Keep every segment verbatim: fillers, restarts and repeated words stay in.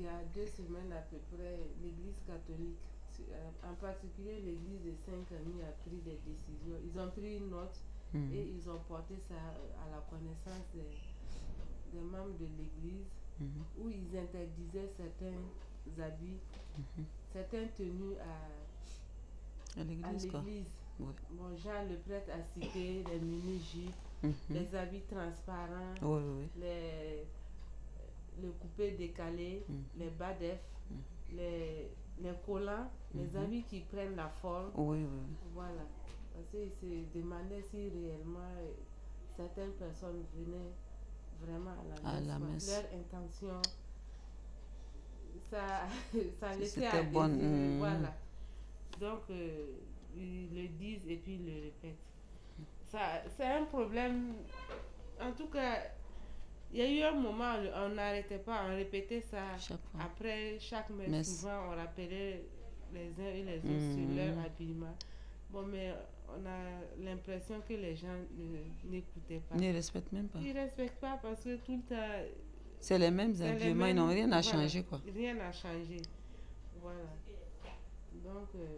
il y a deux semaines à peu près, l'église catholique, en particulier l'église de Saint-Camille, a pris des décisions. Ils ont pris une note mm. et ils ont porté ça à la connaissance des, des membres de l'église mm-hmm. où ils interdisaient certains habits, mm-hmm. certaines tenues à, à l'église. Ouais. Bon, Jean le prêtre a cité les mini-jupes, mm-hmm. les habits transparents, oui, oui. les, le coupé décalé, mm-hmm. les badefs, mm-hmm. les, les collants, mm-hmm. les habits qui prennent la forme. Oui, oui. Voilà. Parce qu'il se demandait si réellement certaines personnes venaient vraiment à la messe. À la messe. Leur intention, ça, ça laissait à désirer. Bon. Voilà. Donc, euh, ils le disent et puis ils le répètent. Ça, c'est un problème. En tout cas, il y a eu un moment où on n'arrêtait pas, on répétait ça. Chaque Après chaque messe, messe, souvent on rappelait les uns et les autres mmh. sur leur habillement. Bon, mais on a l'impression que les gens n'écoutaient pas. Ils ne respectent même pas. Ils ne respectent pas parce que tout le temps. C'est les mêmes habillements, ils n'ont rien à voilà, changer, quoi. Rien à changer. Voilà. Donc. Euh,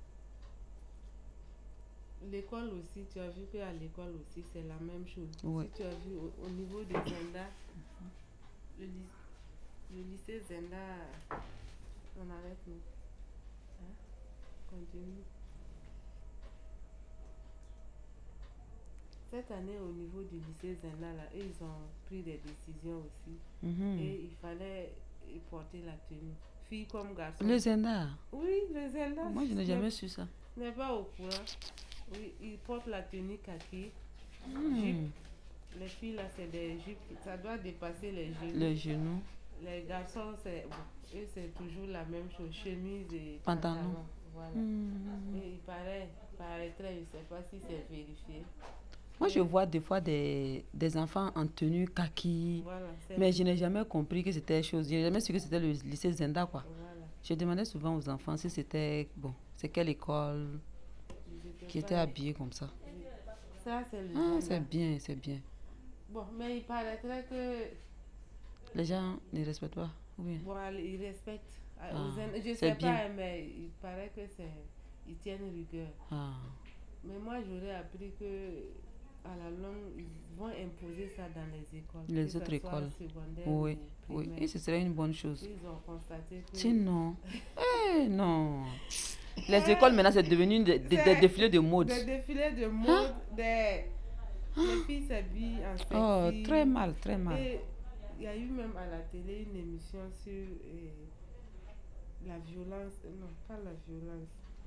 L'école aussi, tu as vu qu'à l'école aussi, c'est la même chose. Oui. Si tu as vu au, au niveau de Zenda, le, le lycée Zenda, on arrête nous. Hein? Continue. Cette année, au niveau du lycée Zenda, là, ils ont pris des décisions aussi. Mm-hmm. Et il fallait porter la tenue. Filles comme garçons. Le Zenda? Oui, le Zenda. Moi, je n'ai jamais su ça. Je n'ai pas au courant. Oui, ils portent la tenue kaki, mmh. jupe. Les filles là, c'est des jupes, ça doit dépasser les genoux. Les genoux. Les garçons, c'est, bon, eux, c'est toujours la même chose, chemise et pantalon. pantalon voilà. Mmh. Et il paraît, paraîtrait, je ne sais pas si c'est vérifié. Moi, je vois des fois des, des enfants en tenue kaki, voilà, mais je n'ai jamais compris que c'était chose. Je n'ai jamais su que c'était le lycée Zenda, quoi. Voilà. Je demandais souvent aux enfants si c'était, bon, c'est quelle école qui était habillé comme ça. Ça, c'est le ah, c'est bien, c'est bien. Bon, mais il paraîtrait que... Les gens ne respectent pas, oui. Bon, ils respectent. Ah, je ne sais bien. Pas, mais il paraît que c'est... Ils tiennent rigueur. Ah. Mais moi, j'aurais appris que à la longue, ils vont imposer ça dans les écoles. Les autres écoles. Oui, oui. Et ce serait une bonne chose. Ils ont constaté que... Sinon, eh, non. Les écoles, maintenant, c'est devenu des, des, des défilés de mode. Des défilés de mode, hein? Des... Les filles s'habillent en sexy. Oh, très mal, très mal. Et il y a eu même à la télé une émission sur eh, la violence, non, pas la violence.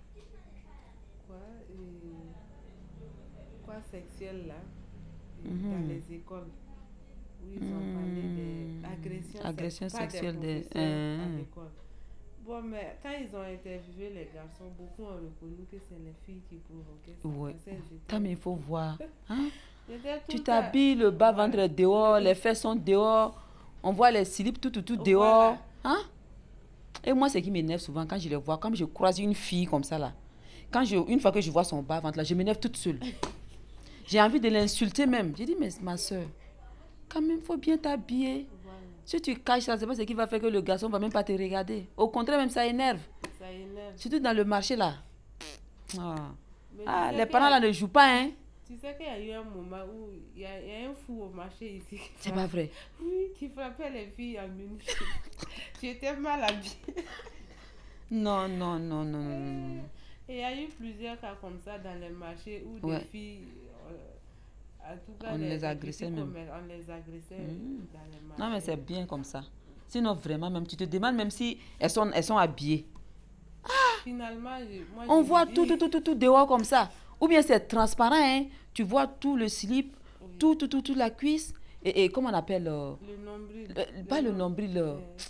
Quoi, et, quoi sexuelle, là, mm-hmm. dans les écoles. Où ils ont parlé mm-hmm. d'agressions Agression sexuelles des professeurs de, à l'école. Bon, mais quand ils ont interviewé les garçons, beaucoup ont reconnu que c'est les filles qui provoquaient ça. Oui. Étaient... Mais il faut voir. Hein? Tu t'habilles, le bas-ventre voilà. dehors, les fesses sont dehors, on voit les slips tout, tout, tout dehors. Voilà. Hein? Et moi, ce qui m'énerve souvent, quand je les vois, comme je croise une fille comme ça, là, quand je, une fois que je vois son bas-ventre, là, je m'énerve toute seule. J'ai envie de l'insulter même. J'ai dit, mais ma soeur, quand même, il faut bien t'habiller. Voilà. Si tu caches ça, c'est pas ce qui va faire que le garçon ne va même pas te regarder. Au contraire, même ça énerve. Ça énerve. Surtout dans le marché, là. Ah, ah les parents, là, ne jouent pas, hein. Tu sais qu'il y a eu un moment où il y, y a un fou au marché ici. C'est pas vrai? Oui, qui frappait les filles en mini. J'étais mal habillée. Non, non, non, non, non. Et il y a eu plusieurs cas comme ça dans les marchés où ouais. des filles, euh, en tout cas, on les, les agressait même. On les agressait mmh. dans les marchés. Non, mais c'est bien comme ça. Sinon, vraiment, même tu te demandes même si elles sont, elles sont habillées. Ah, finalement, je, moi, on voit tout, tout, tout, tout, tout dehors comme ça. Ou bien c'est transparent, hein? Tu vois tout le slip, oui. tout, tout, tout, tout la cuisse. Et, et comment on appelle euh, le nombril. Le, pas le, le nombril, le,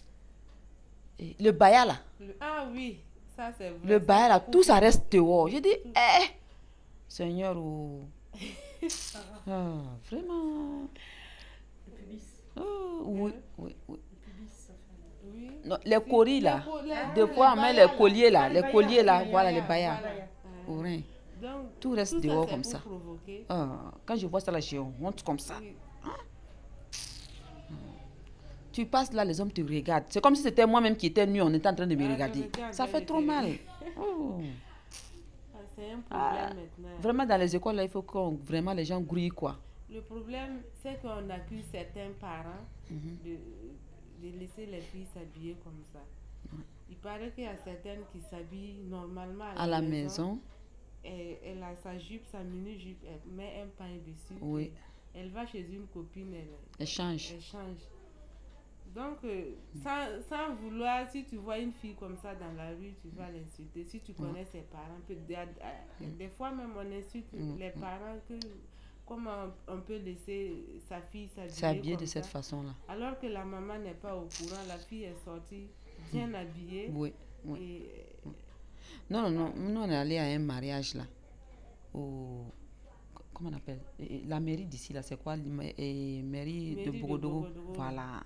euh, le baya là. Le, ah oui, ça c'est vrai. Le baya là, tout ça reste dehors. J'ai dit, eh, Seigneur, oh. ah, vraiment. Le pubis. Oh, oui, oui, oui. Oui. Non, les coris là, des fois on met les colliers là, les colliers là, voilà les bayas. Au rein. Donc, tout reste tout dehors ça, comme ça. Ah, quand je vois ça là, j'ai honte comme ça. Oui. Hein? Tu passes là, les hommes te regardent. C'est comme si c'était moi-même qui étais nue, on était en train de me ah, regarder. Ça fait trop mal. Oh. Ah, c'est un problème ah, maintenant. Vraiment, dans les écoles, là, il faut que vraiment les gens grouillent, quoi. Le problème, c'est qu'on accuse certains parents mm-hmm. de, de laisser les filles s'habiller comme ça. Mm. Il paraît qu'il y a certaines qui s'habillent normalement à la, à la maison. maison. Elle, elle a sa jupe, sa mini-jupe, elle met un pain dessus. Oui. Elle va chez une copine, elle, elle change. Elle change. Donc, euh, sans, sans vouloir, si tu vois une fille comme ça dans la rue, tu vas l'insulter. Si tu connais mm. ses parents, peut, des, des fois même on insulte mm. les parents que comment on peut laisser sa fille s'habiller de ça, cette façon-là. Alors que la maman n'est pas au courant, la fille est sortie bien mm. habillée. Oui, oui. Et, oui. Non, non, non, nous on est allé à un mariage là. Au, comment on appelle? La mairie d'ici là, c'est quoi? La mairie, mairie de Bogodogo. Voilà.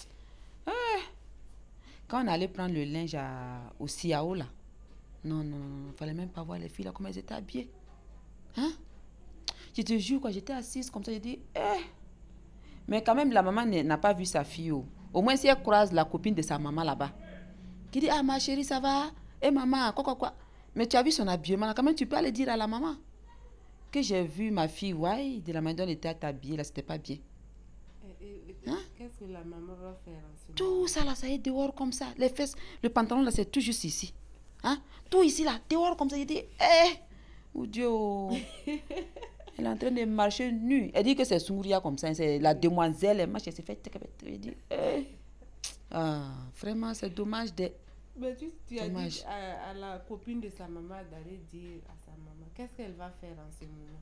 Ah, quand on allait prendre le linge à, au Siao là, non, non, non, il fallait même pas voir les filles là, comment elles étaient habillées. Hein? Je te jure, quoi, j'étais assise comme ça, j'ai dit, eh. Mais quand même, la maman n'a pas vu sa fille. Oh. Au moins, si elle croise la copine de sa maman là-bas, qui dit, ah, ma chérie, ça va? Eh, maman, quoi, quoi, quoi. Mais tu as vu son habillement là, quand même, tu peux aller dire à la maman que j'ai vu ma fille, ouais, de la manière dont elle était habillée, là, c'était pas bien. Hein? Qu'est-ce que la maman va faire en ce Tout moment? ça là, ça est dehors comme ça. Les fesses, le pantalon là, c'est tout juste ici. Hein? Tout ici là, dehors comme ça. Il dit, eh, oh Dieu. Elle est en train de marcher nue. Elle dit que c'est Souria comme ça, c'est la demoiselle. Elle marche, elle s'est fait. Elle dit, eh. Ah, vraiment, c'est dommage de. Mais tu, tu as dit à, à la copine de sa maman d'aller dire à sa maman, qu'est-ce qu'elle va faire en ce moment?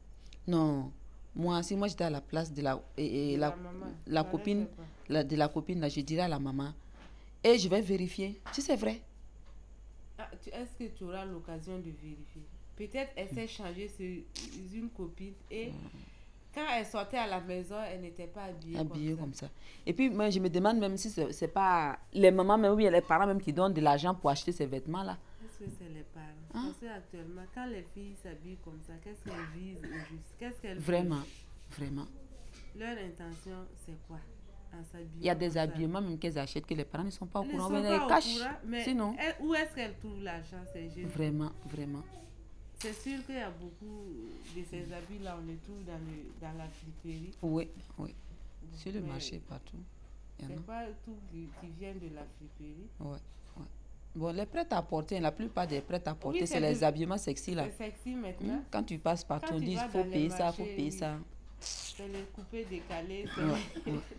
Non. Moi, si moi j'étais à la place de la, et, et la, la, maman, la copine, la, de la copine, là, je dirais à la maman, et je vais vérifier si c'est vrai. Ah, est-ce que tu auras l'occasion de vérifier? Peut-être elle s'est changée sur une copine et mm. quand elle sortait à la maison, elle n'était pas habillée, habillée comme, ça. comme ça. Et puis, moi, je me demande même si c'est, c'est pas les mamans, même, ou bien les parents même qui donnent de l'argent pour acheter ces vêtements-là. Est-ce que c'est les parents? Hein? Parce qu'actuellement, quand les filles s'habillent comme ça, qu'est-ce qu'elles visent au juste? Qu'est-ce qu'elles Vraiment, veulent? vraiment. Leur intention, c'est quoi? En s'habillant. Il y a des habillements même qu'elles achètent que les parents ne sont pas au elles courant. Ne sont mais pas elles au cachent. Courant, mais sinon, elle, où est-ce qu'elles trouvent l'argent, ces jeunes? Vraiment, vraiment. C'est sûr qu'il y a beaucoup de ces habits-là, on les trouve dans, le, dans la friperie. Oui, oui. Sur le mais marché, partout. C'est pas tout qui, qui vient de la friperie. Oui, oui. Bon, les prêts-à-porter, la plupart des prêts-à-porter, oui, c'est, c'est les de, habillements sexy là. C'est sexy maintenant. Mmh. Quand tu passes partout, on dit il faut payer marchés, ça, il faut payer oui. ça. C'est les coupés décalés. Ouais, ouais, ouais.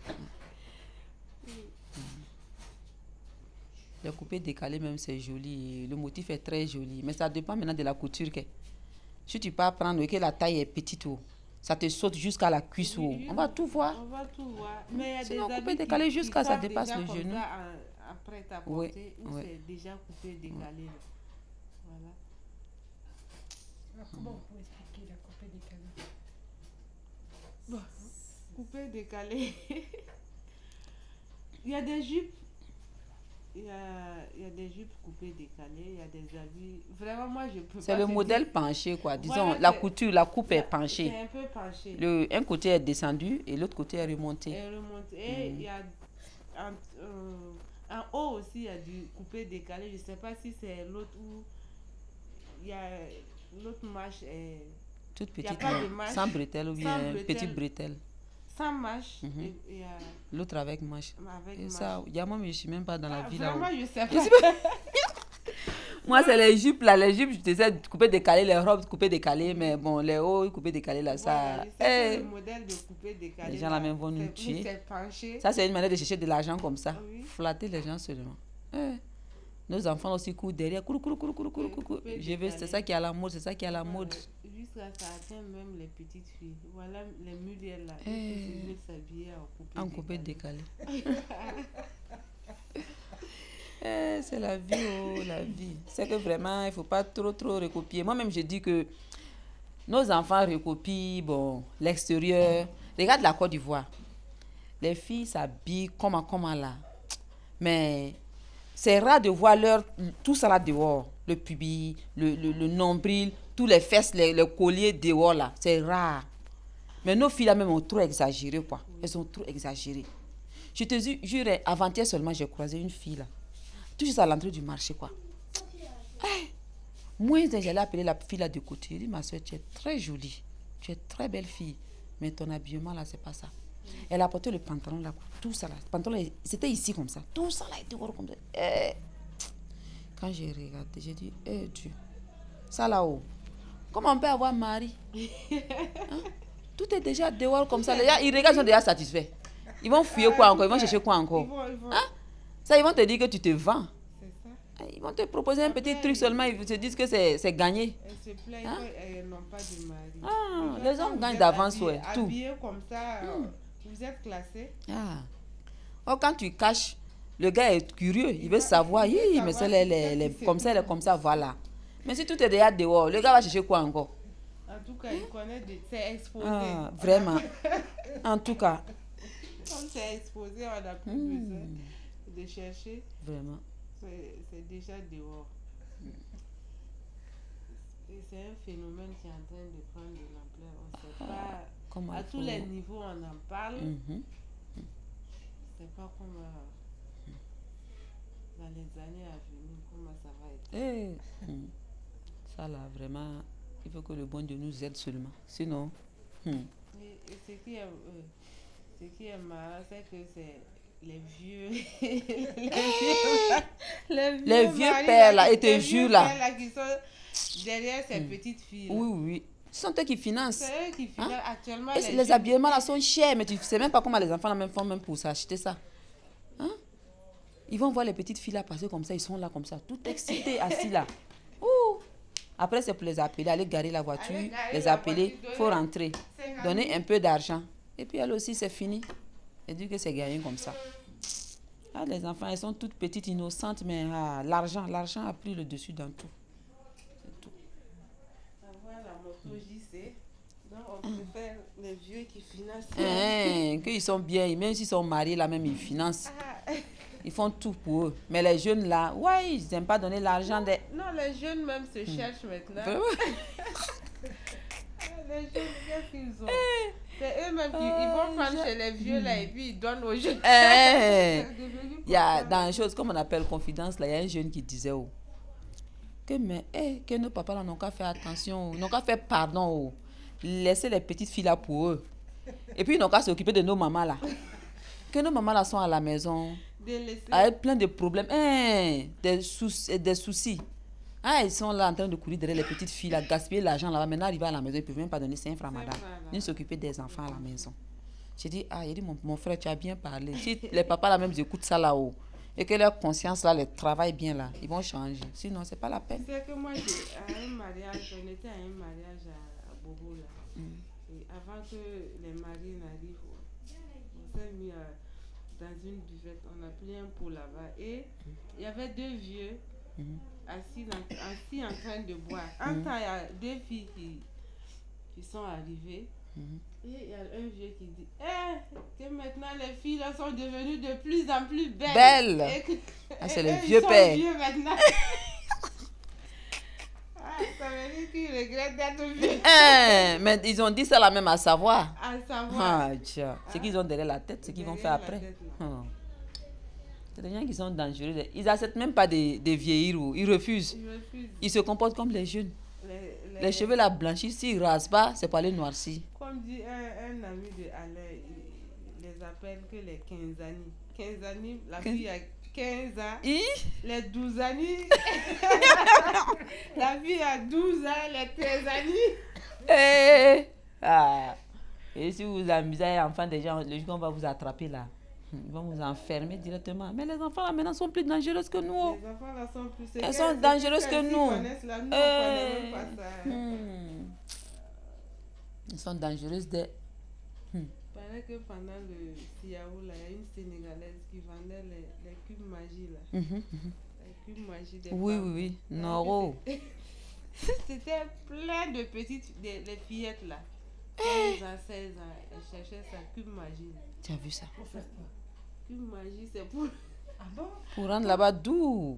Le coupé décalé même c'est joli, le motif est très joli, mais ça dépend maintenant de la couture que. Si tu peux prendre que la taille est petite, ça te saute jusqu'à la cuisse, oui, oui, on va tout voir. On va tout voir. Mais il y a sinon des coupé décalé jusqu'à ça dépasse le genou. Après ta portée, oui, ou oui. C'est déjà coupé décalé. Oui. Voilà. Alors, comment on peut expliquer la coupé décalé? Bon, coupé décalé. Il y a des jupes. Il y, a, il y a des jupes coupées décalées, il y a des habits. Vraiment, moi, je peux c'est pas. C'est le modèle dire. Penché, quoi. Disons, voilà, la couture, la coupe est penchée. C'est un peu penché. Le, un côté est descendu et l'autre côté est remonté. Et remonté. Et il mm. y a. En, euh, en haut aussi, il y a du coupé décalé. Je ne sais pas si c'est l'autre où. Il y a. L'autre manche est. Toute petite, sans bretelle ou bien petite bretelle. Sans manche. Mm-hmm. Et, et, euh, l'autre avec manche. Avec et manche. Ça, il y a moi, mais je ne suis même pas dans ah, la vie vraiment, là. Vraiment, je sais pas. Moi, c'est les jupes là. Les jupes, je te sais, couper décalé, les robes coupées décalées, mais bon, les hauts coupés décalés là, ça. Ouais, c'est le modèle de coupé décalé. Les gens là même vont nous tuer. C'est penché. Ça, c'est une manière de chercher de l'argent comme ça. Oui. Flatter les gens seulement. Eh. Nos enfants aussi courent derrière. Courou, courou, courou, courou, courou, courou. Je veux, c'est ça qui est à la mode, c'est ça qui est à la mode. Jusqu'à ça atteint même les petites filles. Voilà les mulières là. Eh. Ils veulent s'habiller en En coupé coupé décalé. Eh, c'est la vie, oh, la vie. C'est que vraiment, il ne faut pas trop, trop recopier. Moi-même, je dis que nos enfants recopient, bon, l'extérieur. Regarde la Côte d'Ivoire. Les filles s'habillent comment, comment là. Mais c'est rare de voir leur, tout ça là dehors. Le pubis, le, le, le nombril, tous les fesses, les, les colliers dehors là. C'est rare. Mais nos filles là même ont trop exagéré, quoi. Elles ont trop exagéré. Je te jure, avant-hier seulement, j'ai croisé une fille là. Tout juste à l'entrée du marché, quoi. Hey. Moi, j'allais appeler la fille là de côté. Je dis, ma soeur, tu es très jolie. Tu es très belle fille. Mais ton habillement là, c'est pas ça. Elle a porté le pantalon là, tout ça là. Le pantalon, c'était ici comme ça. Tout ça là était comme ça. Hey. Quand j'ai regardé, j'ai dit, eh Dieu, ça là-haut, comment on peut avoir mari? Hein? Tout est déjà dehors comme ça. Les gars, ils regardent, ils sont déjà satisfaits. Ils vont fuir quoi encore? Ils vont chercher quoi encore? Ils vont, ils vont. Hein? Ça, ils vont te dire que tu te vends. Ça. Ils vont te proposer un petit Après, truc seulement. Ils te disent que c'est gagné. Elles se plaignent hein? Elles n'ont pas de mari. Ah, les hommes gagnent d'avance, ouais. Tout. Habillés comme ça, hmm. Vous êtes classés. Ah. Oh, quand tu caches, le gars est curieux. Il, il veut va, savoir. Il veut savoir mais c'est les, les, les, comme ça, les, comme ça, voilà. Mais si tout est déjà dehors, le gars va chercher quoi encore? En tout cas, il connaît des... C'est exposé. Ah, vraiment. En tout cas. Quand c'est exposé, on n'a plus mmh. besoin de chercher. Vraiment. C'est déjà dehors. Mmh. Et c'est un phénomène qui est en train de prendre de l'ampleur. On ne sait ah, pas... Comment à tous faut... les niveaux, on en parle. Mmh. Mmh. Je ne sais pas comment... Dans les années à venir, comment ça va être. Hey. Mmh. Ça là, vraiment... Il faut que le bon Dieu nous aide seulement. Sinon... Hmm. Et, et ce, qui est, euh, ce qui est marrant, c'est que c'est les vieux... les vieux, les vieux, les vieux pères là, et te jure là. là qui sont derrière ces hmm. petites filles. Là. Oui, oui. Ce sont eux qui financent. C'est eux qui financent hein? Actuellement. Et les, les habillements là sont chers, mais tu ne sais même pas comment les enfants là même font même pour s'acheter ça. Hein? Ils vont voir les petites filles là passer comme ça, ils sont là comme ça, tout excités, assis là. Ouh! Après, c'est pour les appeler, aller garer la voiture, garer les la appeler, il faut rentrer, donner un peu d'argent. Et puis elle aussi, c'est fini. Elle dit que c'est gagné comme ça. Ah, les enfants, elles sont toutes petites, innocentes, mais ah, l'argent, l'argent a pris le dessus dans tout. C'est tout. Avoir la moto J C, donc on préfère les vieux qui financent. Hein, qu'ils sont bien, même s'ils sont mariés, là même, ils financent. Ah. Ils font tout pour eux. Mais les jeunes là, ouais, ils n'aiment pas donner l'argent des... Non, les jeunes même se cherchent mmh. maintenant. Les jeunes, qu'est-ce qu'ils ont? C'est eux-mêmes qui ils vont prendre chez les vieux là et puis ils donnent aux jeunes. Hey. Il y a dans les choses comme on appelle confidence, là, il y a un jeune qui disait oh, que, mais, hey, que nos papas là n'ont qu'à faire attention, n'ont qu'à faire pardon. Oh. Laisser les petites filles là pour eux. Et puis ils n'ont qu'à s'occuper de nos mamans là. Que nos mamans là sont à la maison. Avec plein de problèmes, hein, des, soucis, des soucis. Ah, ils sont là en train de courir derrière les petites filles, là, gaspiller l'argent là-bas. Maintenant, arriver à la maison, ils ne peuvent même pas donner cinq francs, madame. Ni s'occuper des enfants à la maison. J'ai dit, ah, il dit, mon, mon frère, tu as bien parlé. Si les papas là même écoutent ça là-haut, et que leur conscience là, les travaille bien là, ils vont changer. Sinon, c'est pas la peine. C'est que moi, à un mariage, on était à un mariage à, à Bobo là. Mm. Et avant que les maris n'arrivent, on s'est mis à... dans une buvette, on a pris un pot là-bas et il y avait deux vieux mm-hmm. assis, dans, assis en train de boire. En mm-hmm. temps, il y a deux filles qui, qui sont arrivées mm-hmm. et il y a un vieux qui dit eh, que maintenant les filles là sont devenues de plus en plus belles. Belles et que, ah, c'est le vieux père. Vieux maintenant. Ah, ça veut dire qu'ils regrettent d'être vieux. Eh, mais ils ont dit ça là même à savoir. À savoir. Ah, tiens. C'est qu'ils ont derrière la tête, c'est qu'ils vont faire après. Tête, hum. C'est des gens qui sont dangereux. Ils n'acceptent même pas de, de vieillir ou ils refusent. Ils refusent. Ils se comportent comme les jeunes. Les, les, les cheveux là blanchissent, s'ils ne rasent pas, c'est pour aller noircir. Comme dit un, un ami de Alain, il les appelle que les quinze années. quinze années, la quinze... fille a quinze ans. Et? Les douze années. La fille a douze ans, les treize années. Et, ah. Et si vous amusez enfants des gens, les gens vont vous attraper là. Ils vont vous enfermer directement. Mais les enfants là maintenant sont plus dangereux que nous. Les enfants là sont plus... Elles sont dangereuses que nous. Là, nous euh... pas ça. Hmm. Elles sont dangereuses de... Hmm. Il paraît que pendant le Siaou, il y a une Sénégalaise qui vendait les, les cubes magie là. Mm-hmm, mm-hmm. Les cubes magie des Oui, femmes. oui, oui. Noro. C'était plein de petites... De, les fillettes là. quinze ans, seize ans, elles cherchaient sa cube magie. Tu as vu ça? Pour faire quoi? Cube magie, c'est pour... Ah bon? Pour rendre là-bas doux.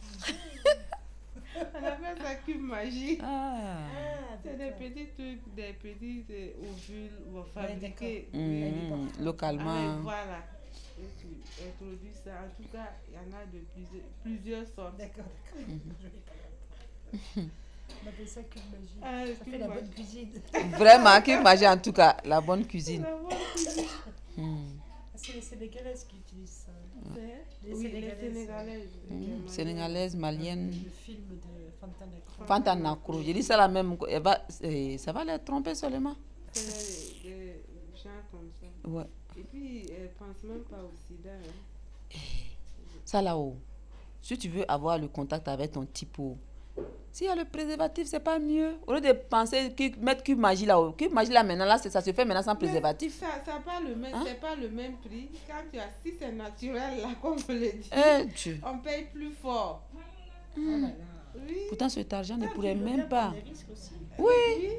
On appelle ça cube magie. Ah. Ah, c'est des petits trucs, des petits euh, ovules fabriqués mmh, localement. Ah, voilà. Et tu introduis ça. En tout cas, il y en a de plusieurs, plusieurs sortes. D'accord, d'accord. Mm-hmm. Je vais pas on appelle ça cube magie. Ah, ça fait la bonne cuisine. Vraiment, cube magie en tout cas, la bonne cuisine. La bonne cuisine. hmm. C'est les Sénégalaises qui utilisent ça. Ouais. Les oui, Sénégalaises. Les Sénégalaises. Mmh. Sénégalaises, maliennes. Le film de Fanta Nakro. Fanta Nakro. J'ai dit ça la même. Elle va, ça va les tromper seulement. C'est des gens comme ça. Ouais. Et puis, elle ne pense même pas au sida. Hein. Ça là-haut. Si tu veux avoir le contact avec ton typo, s'il y a le préservatif, c'est pas mieux. Au lieu de penser que mettre cube magie là-haut. Cube magie là maintenant, là, ça se fait maintenant sans mais préservatif. Ça, ça pas le même, hein? C'est pas le même prix. Quand tu as, si c'est naturel là, comme on le dit, eh, Dieu. On paye plus fort. Mmh. Oui. Pourtant, cet argent ne pourrait même pas. Aussi. Oui. oui.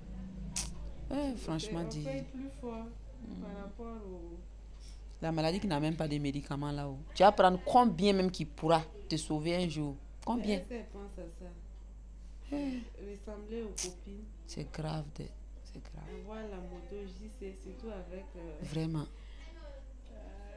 Eh, franchement dit. On paye plus fort mmh. par rapport au... La maladie qui n'a même pas de médicaments là-haut. Tu vas prendre combien même qui pourra te sauver un jour. Combien? Est-ce qu'elle pense à ça? Hey. Ressembler aux copines. C'est grave. De... C'est grave. Avoir la moto J C, surtout avec... Euh, Vraiment. Euh,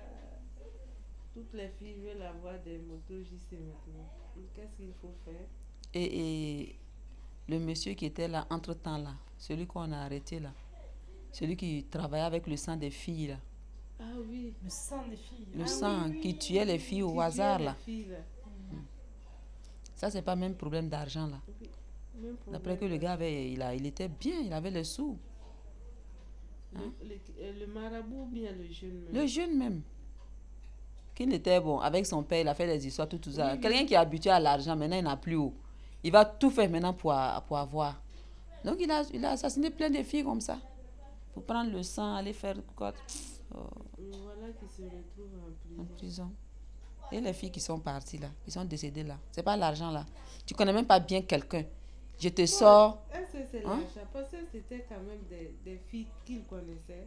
toutes les filles veulent avoir des motos J C maintenant. Qu'est-ce qu'il faut faire? Et, et le monsieur qui était là, entre-temps là, celui qu'on a arrêté là, celui qui travaillait avec le sang des filles là. Ah oui. Le sang des filles. Le ah, sang oui, oui, qui oui, tuait oui, les filles oui, au hasard là. Filles, là. Mmh. Ça, c'est pas même problème d'argent là. Oui. D'après que le gars avait, il, a, il était bien, il avait les sous. Hein? Le, le, le marabout ou bien le jeune même? Le jeune même. Qui n'était bon, avec son père, il a fait des histoires, tout, tout ça. Oui, Quelqu'un oui. qui est habitué à l'argent, maintenant il n'a plus haut. Il va tout faire maintenant pour, pour avoir. Donc il a, il a assassiné plein de filles comme ça. Pour prendre le sang, aller faire quoi. Oh. Voilà qui se retrouvent en prison. En prison. Et les filles qui sont parties là, qui sont décédées là. C'est pas l'argent là. Tu connais même pas bien quelqu'un. Je te ouais, sors. Est-ce que c'est hein? L'argent? Parce que c'était quand même des, des filles qu'il connaissait.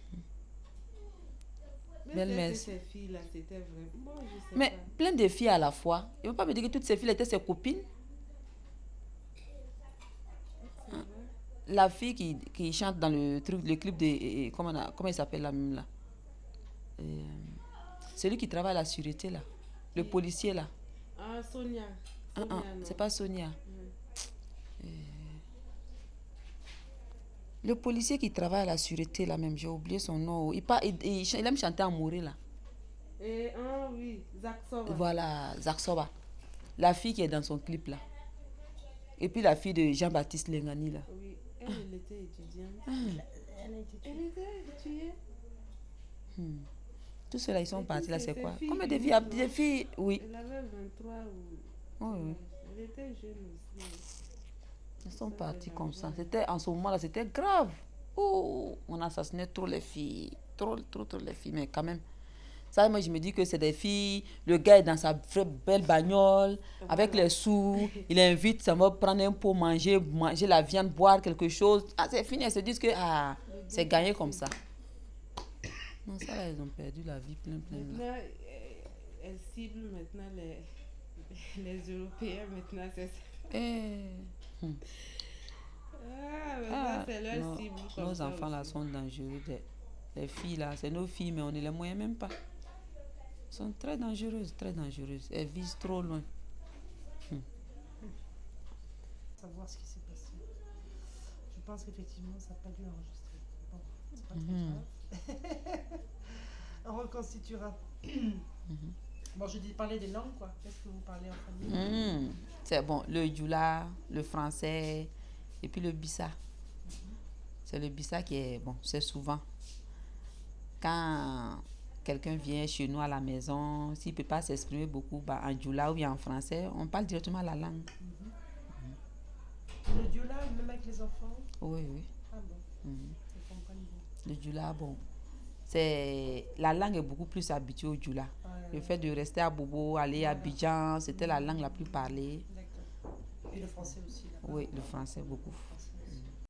Mais, mais ces filles-là, c'était vrai. Bon, je sais mais pas. Plein de filles à la fois. Ils ne vont pas me dire que toutes ces filles étaient ses copines. Hein? La fille qui, qui chante dans le truc, le clip de... Comment, on a, comment il s'appelle la même là? Euh, celui qui travaille à la sûreté là. Le oui. Policier là. Ah, Sonia. Ah, ah, c'est pas Sonia. Mm. Euh, le policier qui travaille à la sûreté là même, j'ai oublié son nom. Il, pas, il, il, il aime chanter en mourir là. Et, ah oui, Zaksoba. Voilà, Zaksoba. La fille qui est dans son clip là. Et puis la fille de Jean-Baptiste Lengani là. Oui, elle, ah. elle était étudiante. Ah. Elle, elle, était elle était tuée. Hmm. Tous ceux-là, ils sont et partis là, c'est quoi? Filles, combien de filles, des filles, oui. Elle avait vingt-trois ou... Oh, oui. Elle était jeune aussi. Ils sont partis comme ça. C'était, en ce moment-là, c'était grave. Oh, on assassinait trop les filles. Trop, trop, trop les filles. Mais quand même, ça, moi, je me dis que c'est des filles. Le gars est dans sa vraie belle bagnole, voilà. Avec les sous. Il invite, ça va prendre un pot, manger, manger la viande, boire quelque chose. Ah, c'est fini. Elles se disent que ah, c'est gagné comme ça. Non, ça, là, ils ont perdu la vie plein, plein. Maintenant, là. Elles ciblent maintenant les, les Européens. Maintenant, c'est ça. Eh. Hmm. Ah, ah, c'est leur nos, cible. Nos enfants aussi. Là sont dangereux. Les, les filles là, c'est nos filles, mais on ne les moyen même pas. Elles sont très dangereuses, très dangereuses. Elles visent trop loin. Hmm. Savoir ce qui s'est passé. Je pense qu'effectivement, ça n'a pas dû enregistrer. Bon, c'est pas très mm-hmm. grave. On reconstituera. Mm-hmm. Bon, je dis parler des langues, quoi. Qu'est-ce que vous parlez en famille? Mmh. C'est bon, le Djoula, le français, et puis le Bissa. Mmh. C'est le Bissa qui est, bon, c'est souvent. Quand quelqu'un vient chez nous à la maison, s'il ne peut pas s'exprimer beaucoup bah, en Djoula ou bien en français, on parle directement la langue. Mmh. Mmh. Le Djoula, même avec les enfants? Oui, oui. Ah bon? Mmh. Je comprends bien. Le Djoula, bon. C'est, la langue est beaucoup plus habituée au Djoula. Ah, le fait de rester à Bobo, aller voilà. à Abidjan, c'était mmh. la langue la plus parlée. D'accord. Et le français aussi là-bas? Oui, le français beaucoup.